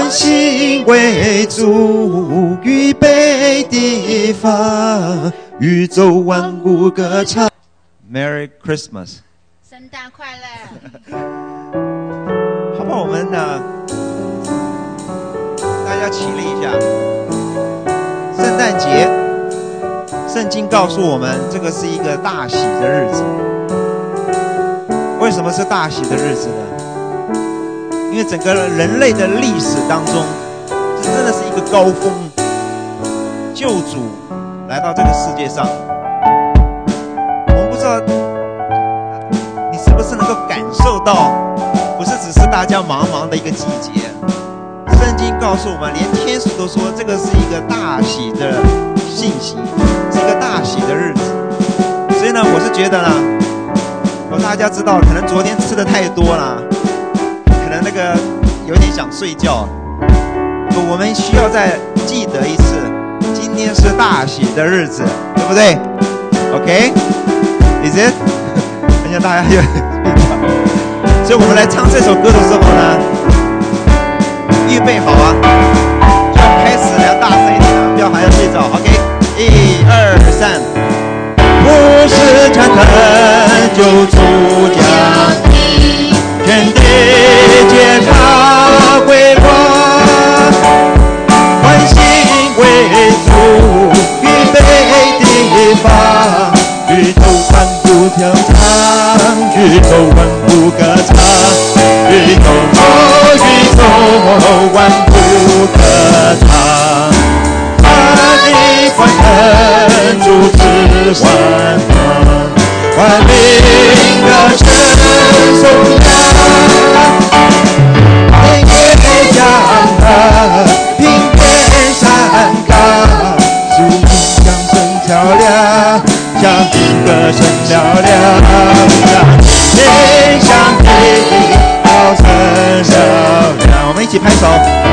欢欣为主预备地方，宇宙万物歌唱。Merry Christmas， 圣诞快乐！ 好不好？我们呢，大家起立一下。圣诞节，圣经告诉我们，这个是一个大喜的日子。为什么是大喜的日子呢？因为整个人类的历史当中，这真的是一个高峰。救主来到这个世界上，我们不知道你是不是能够感受到，不是只是大家茫茫的一个季节。圣经告诉我们，连天使都说这个是一个大喜的信息，是一个大喜的日子。所以呢，我是觉得呢，大家知道，可能昨天吃的太多了，可能那个有点想睡觉。我们需要再记得一次，今天是大喜的日子，对不对 ？OK，Is it？ 等下大家有，所以我们来唱这首歌的时候呢，预备好啊，就要开始要大声一点啊，不要还要睡着。OK，1、2、3。不是찬탄救主降临，全地皆他辉煌，欢欣为主预备地方，宇宙万物跳唱，宇宙万物歌唱，宇宙万物歌唱。欢腾主之万方，万民歌声颂扬，天乐降下，平天山岗，主名响声嘹亮，响应歌声嘹亮，让天响地高声嘹亮。我们一起拍手。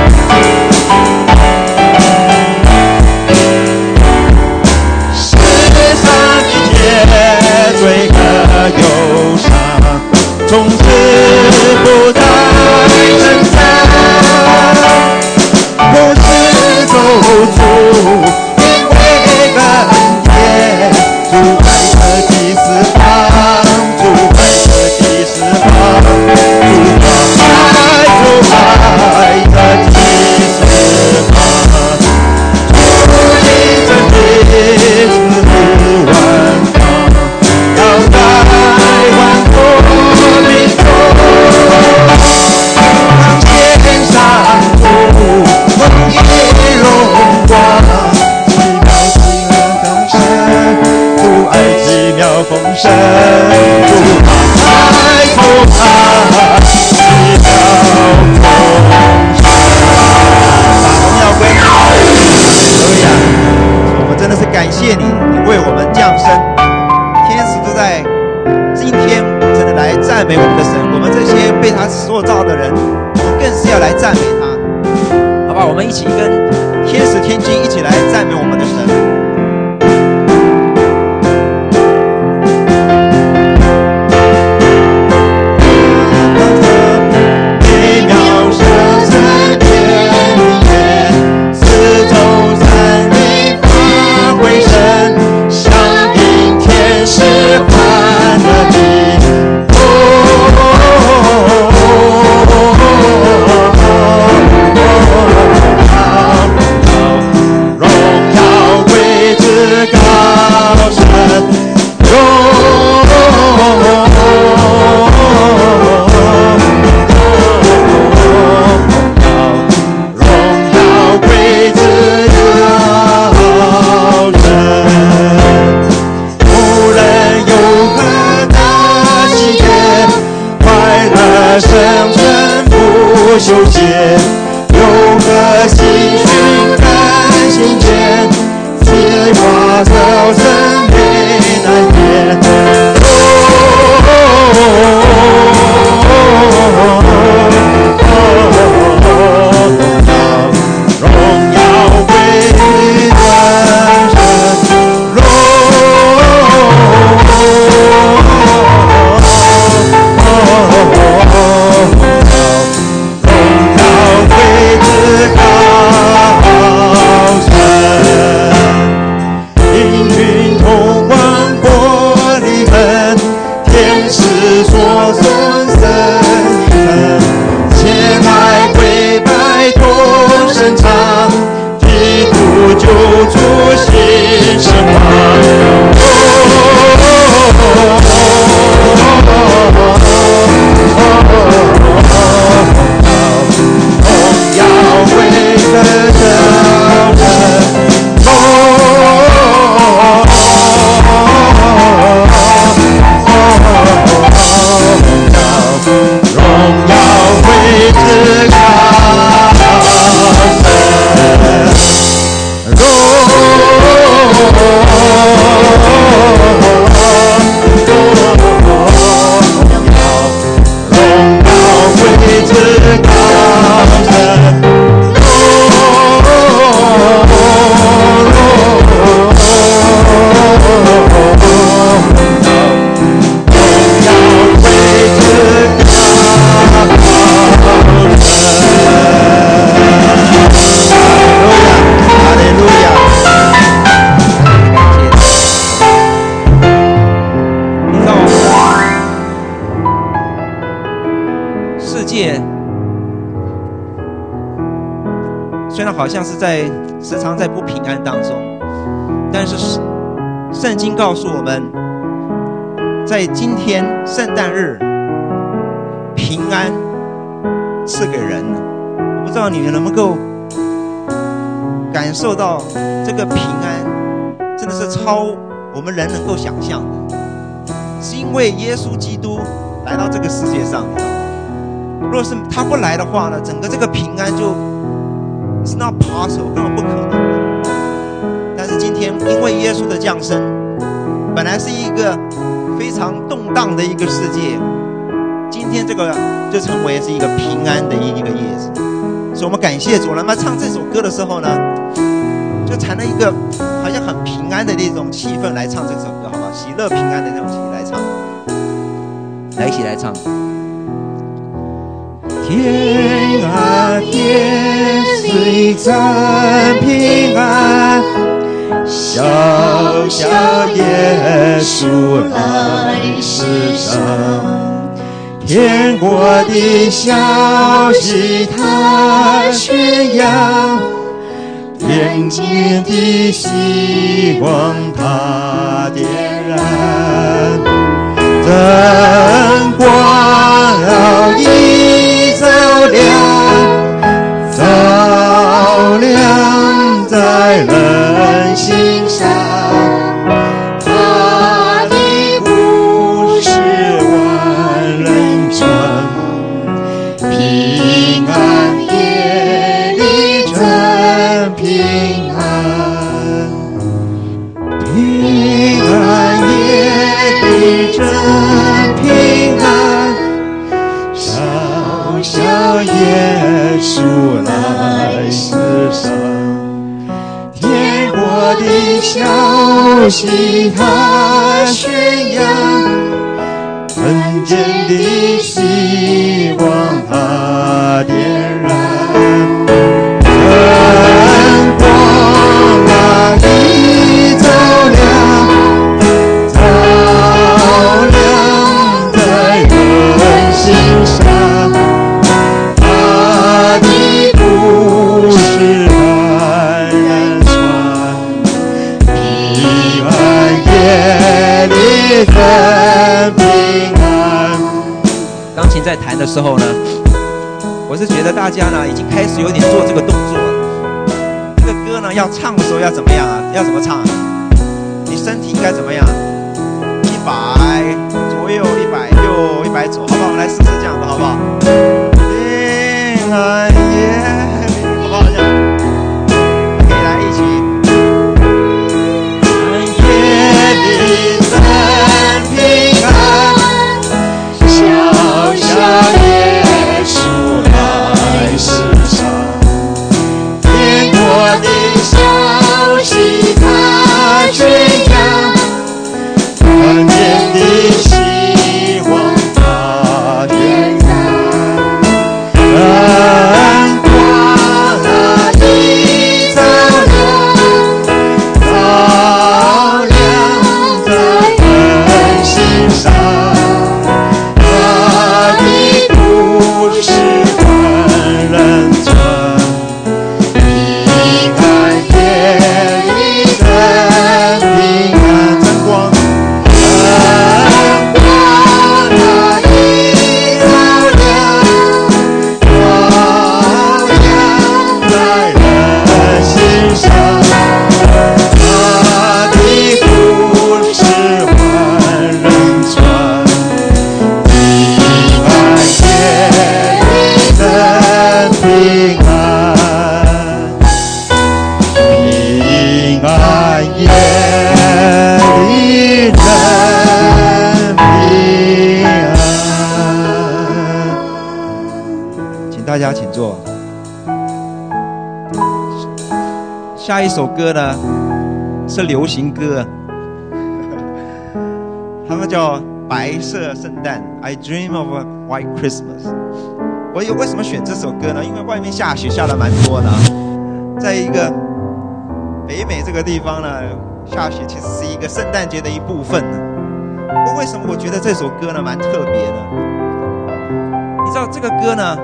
罪和忧伤，从此不再挣扎。不是咒诅，变为恩典。主爱的第四方，主爱的第四方，主爱的第四方，主的真理是万方。要在万国民众，让天上主丰溢荣光，奇妙的风声，主爱奇妙风声，主爱奇妙风声，把荣耀归你。我们真的是感谢你，你为我们降生。天使都在今天真的来赞美我们的神，我们这些被他塑造的人，我们更是要来赞美他，好吧？我们一起跟天使天君一起来赞美我们的神。修剪，有个新训看新见，计划早晨没难言。荣耀归万神，荣耀归自主新生活。荣耀为了叫人荣耀为至高神，荣耀为至高神， 虽然好像是时常在不平安当中，但是圣经告诉我们，在今天圣诞日，平安赐给人了。我不知道你们能不能够感受到这个平安，真的是超我们人能够想象的，是因为耶稣基督来到这个世界上。若是他不来的话呢，整个这个平安就 It's not possible， 根本不可能的。但是今天因为耶稣的降生，本来是一个非常动荡的一个世界，今天这个就成为是一个平安的一个日子。所以我们感谢主。那么唱这首歌的时候呢，就产了一个好像很平安的那种气氛来唱这首歌，好吧？喜乐平安的那种气来唱，来一起来唱。 天啊天，虽然平安，小小耶稣来世上，天国的消息他宣扬，天间的希望他点燃，灯光要一照亮，照亮在人心上，他的故事万人传，平安夜里真平安，平安夜里真平安，小小耶稣来世上，天国的消息他宣扬，人间的希望他点燃，灯光啊一照亮，照亮在人心上，他的故事万人传，平安夜里真平安。 钢琴在弹的时候呢，我是觉得大家呢已经开始有点做这个动作了。这个歌呢要唱的时候要怎么样啊？要怎么唱啊？你身体应该怎么样？100左右，100右，100左，好不好？我们来试试这样子，好不好？平安夜，好不好？这样可以来一起。 平安夜里真平安，小小耶稣来世上，天国的消息他宣扬，人间的希望他点燃，灯下一首歌呢是流行歌，他们叫白色圣诞 I Dream of a White Christmas。 我为什么选这首歌呢？因为外面下雪下得蛮多的，在一个北美这个地方呢，下雪其实是一个圣诞节的一部分呢。不过为什么我觉得这首歌呢蛮特别的？你知道这个歌呢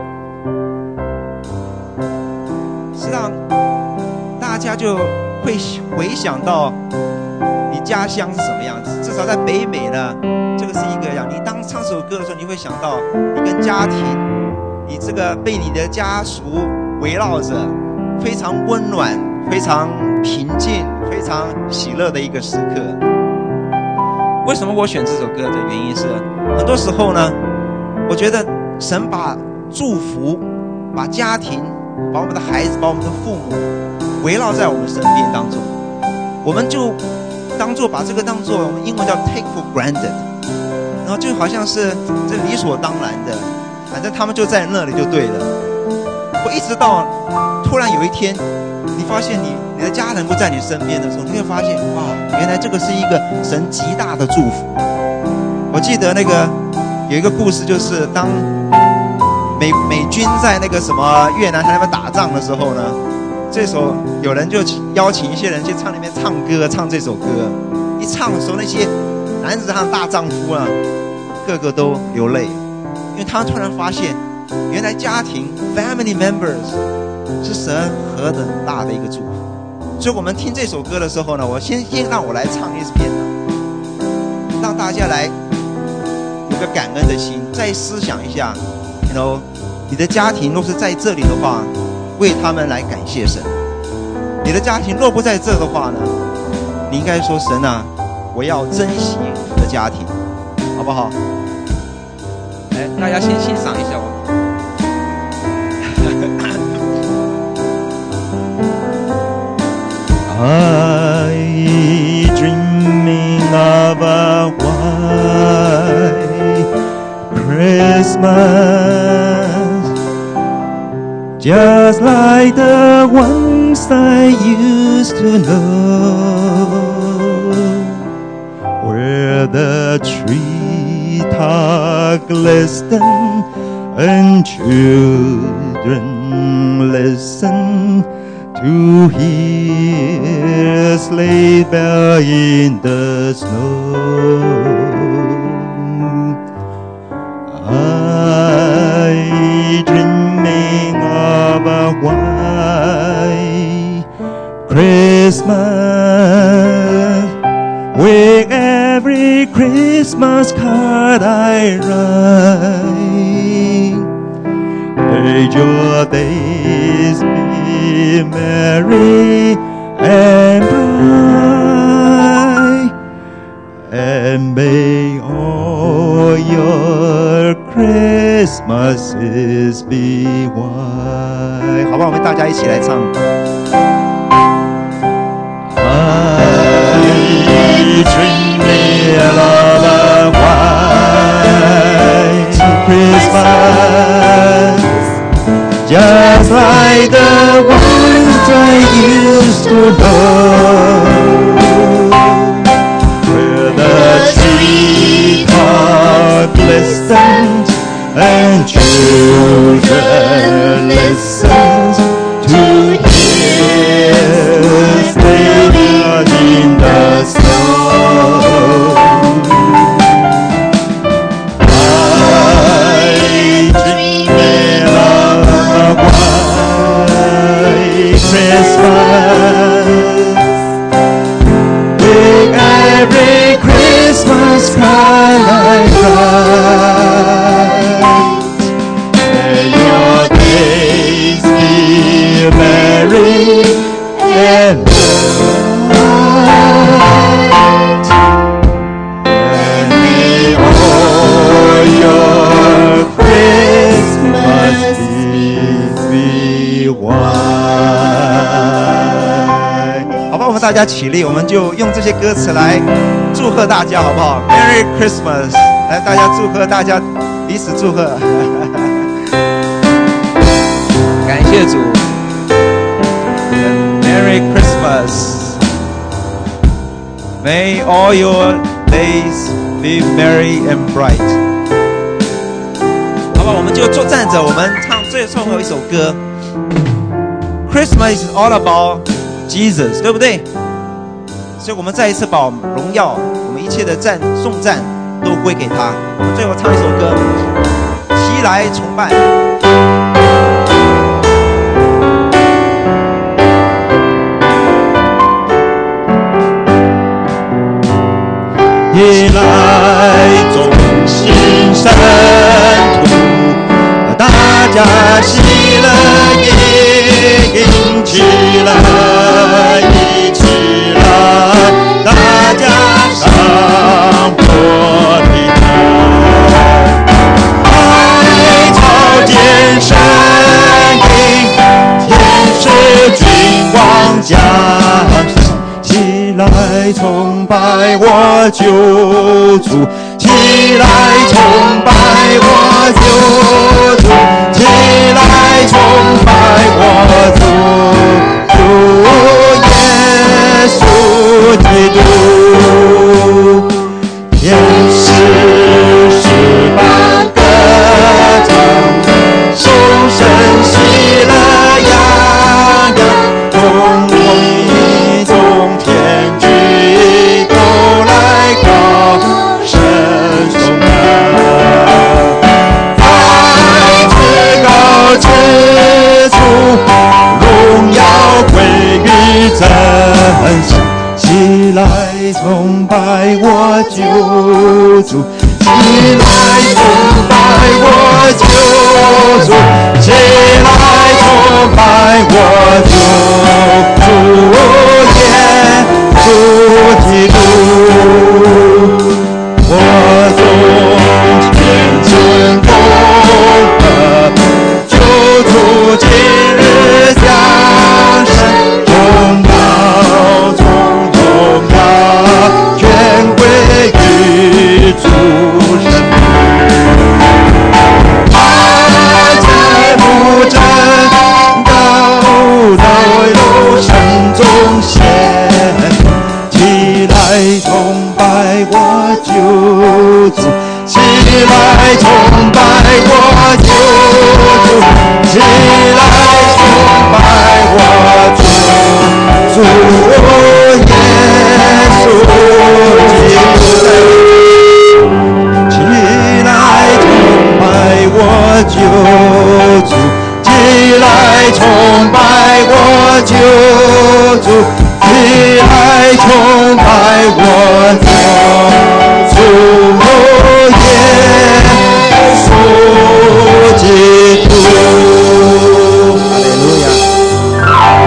是让大家就会回想到你家乡是什么样子。至少在北美呢，这个是一个样。你当唱这首歌的时候，你会想到你跟家庭，你这个被你的家属围绕着，非常温暖、非常平静、非常喜乐的一个时刻。为什么我选这首歌的原因是，很多时候呢，我觉得神把祝福、把家庭、把我们的孩子、把我们的父母围绕在我们身边当中，我们就当作把这个当作我们英文叫 take for granted， 然后就好像是这理所当然的，反正他们就在那里就对了。我一直到突然有一天，你发现你的家人不在你身边的时候，你会发现哇，原来这个是一个神极大的祝福。我记得那个有一个故事，就是当美军在那个什么越南他那边打仗的时候呢，这首有人就邀请一些人去唱那边唱歌，唱这首歌。一唱的时候，那些男子汉大丈夫啊，个个都流泪，因为他们突然发现，原来家庭 family members 是神何等大的一个祝福。所以我们听这首歌的时候呢，我先让我来唱一遍，让大家来有个感恩的心，再思想一下 你的家庭若是在这里的话，为他们来感谢神。你的家庭若不在这的话呢，你应该说神啊，我要珍惜我的家庭，好不好？来，大家先欣赏一下我。 I dreaming of a white Christmas, just like the ones I used to know, where the treetop glisten and children listen to hear sleigh bell in the snow. I dreaming of a white Christmas, with every Christmas card I write. May your days be merry and bright, and may all your Christmases be white. 好吧，我们大家一起来唱。I dreaming of a white Christmas, just like the ones I used to know, where the treetop glistens and children listen to hear sleigh bells in the snow. I dreaming of a white Christmas, with every Christmas card I write. May your days be merry and bright, and may all your Christmases be white. 好吧，我们大家起立，我们就用这些歌词来祝贺大家，好不好 ？Merry Christmas！ 来，大家祝贺，大家彼此祝贺。 感谢主 ，Merry Christmas。 Christmas. May all your days be merry and bright. 好吧，我们就坐站着，我们唱最后一首歌。Christmas is all about Jesus， 对不对？所以我们再一次把荣耀，我们一切的颂赞都归给他。我们最后唱一首歌，齐来崇拜。 夜来中心圣徒，大家喜乐一起来，一起来，大家上破的台，海潮间声音，天使君王降生。起来崇拜我救主，起来崇拜我救主，起来崇拜我主耶稣基督。天使十般歌唱，众生喜乐洋洋，同一众天君都来高声颂恩，在至高之处，荣耀归于真神。起来崇拜我救主，起来崇拜我救主，起来崇拜我救主耶稣基督。我从天尊功德，救主今日降生，荣耀中荣耀全归于主神。爱在不争，道神中显，起来崇拜我救主，起来崇拜我救主，起来崇拜我主耶稣基督。起来崇拜我救主，起来崇拜我救主，起来崇拜我救主耶稣基督。哈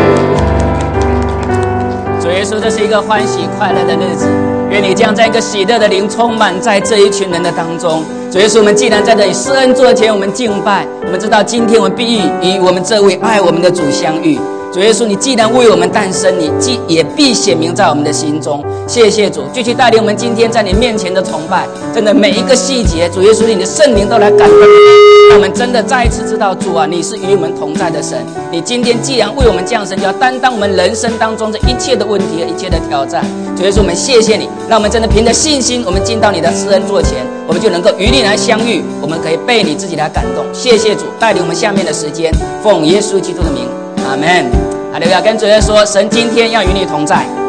利路亚。 主耶稣，这是一个欢喜快乐的日子，愿你将在一个喜乐的灵充满在这一群人的当中。主耶稣，我们既然在这里施恩座前，我们敬拜，我们知道今天我们必与我们这位爱我们的主相遇。主耶稣，你既然为我们诞生，你也必显明在我们的心中。谢谢主，继续带领我们今天在你面前的崇拜，真的每一个细节，主耶稣，你的圣灵都来感动让我们真的再一次知道，主啊，你是与我们同在的神。你今天既然为我们降生，就要担当我们人生当中这一切的问题和一切的挑战。主耶稣，我们谢谢你，让我们真的凭着信心，我们进到你的施恩座前，我们就能够与你来相遇，我们可以被你自己来感动。谢谢主，带领我们下面的时间，奉耶稣基督的名，阿们。哈利路亚，跟主耶稣说，神今天要与你同在。